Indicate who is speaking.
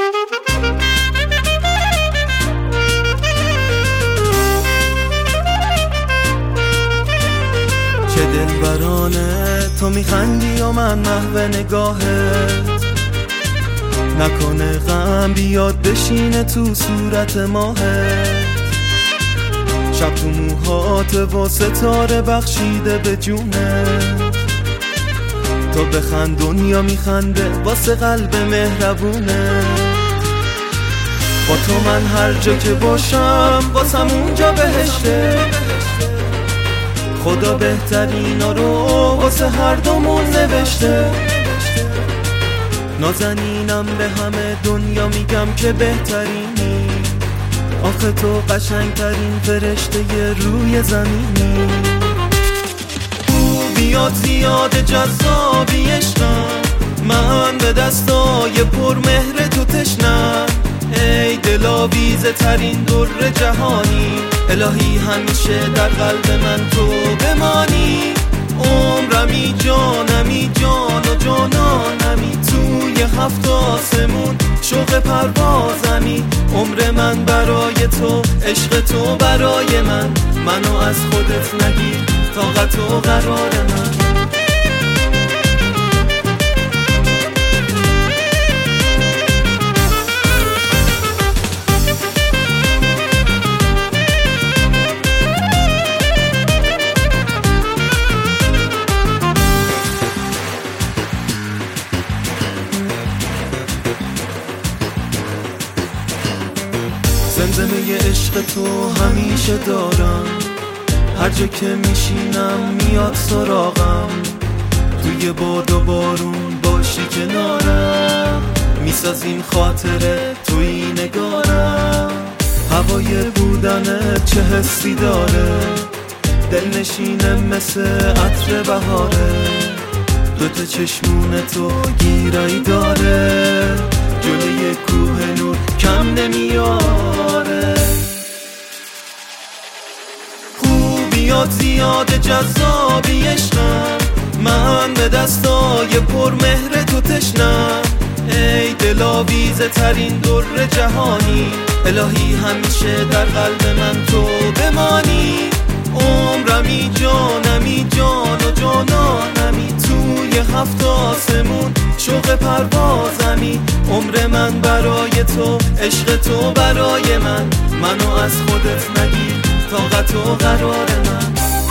Speaker 1: چه دلبرانه تو میخندی و من محو نگاهت، نکنه غم بیاد بشینه تو صورت ماهت. شب تو موهات و ستاره بخشیده به جونت، تو بخند دنیا میخنده واسه قلب مهربونه. با تو من هر جا که باشم واسم اونجا بهشته، خدا بهترینا رو واسه هر دومون نوشته. نازنینم به همه دنیا میگم که بهترینی، آخه تو قشنگترین فرشته روی زمینی. خوبیات زیاد جذابی عشقم، من به دستای پر مهر تو تشنم. ای دلاویزه ترین در جهانی، الهی همیشه در قلب من تو بمانی. عمرمی جانمی جان و جانانمی، توی هفت آسمون شوق پروازمی. عمر من برای تو، عشق تو برای من، منو از خودت نگیر طاقت و قرار من. زمزمه عشق تو همیشه دارم، هر جا که میشینم میاد سراغم. توی باد و بارون باشی کنارم، میسازیم خاطره توی نگارم. هوای بودنت چه حسی داره، دلنشینه مثل عطر بهاره. دوتا چشمون تو گیرایی داره، جلوی کوه نور کم نمیاره. خوبیات زیاد جذابی عشقم، من به دستای پر مهر تو تشنم. ای دلاویزه ترین در جهانی، الهی همیشه در قلب من تو بمانی. عمرمی جانمی جان و جانانمی، توی هفت آسمون شوق پروازمی. عمر من برای تو، عشق تو برای من، منو از خودت نگیر طاقت و قرار من.